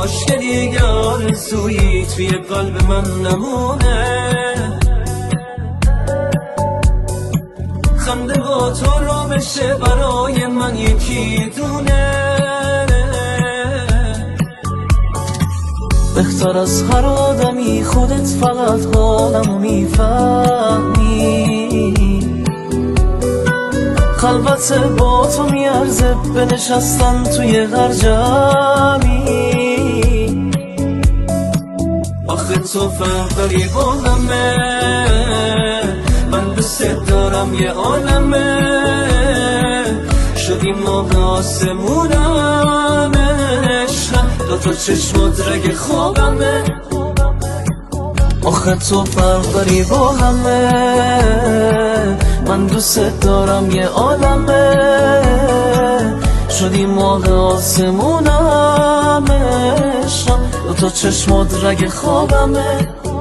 کاش که دیگه آرزویی توی قلب من نمونه. خنده با تو رو بشه برای من یکی دونه. بهتر از هر آدمی خودت فقط حالمو میفهمی. خلوت با تو میارزه بنشستن توی هر جمعی. آخه تو فرق داری با همه، من دوست دارم یه عالمه. شدیم ما به آسمونم عشقم، دوتا چشمات رگ خوابمه. آخه تو فرق داری با همه، من دوست دارم یه عالمه. شدیم ما به آسمونم عشقم، دوتا چشمات رگ خوابمه.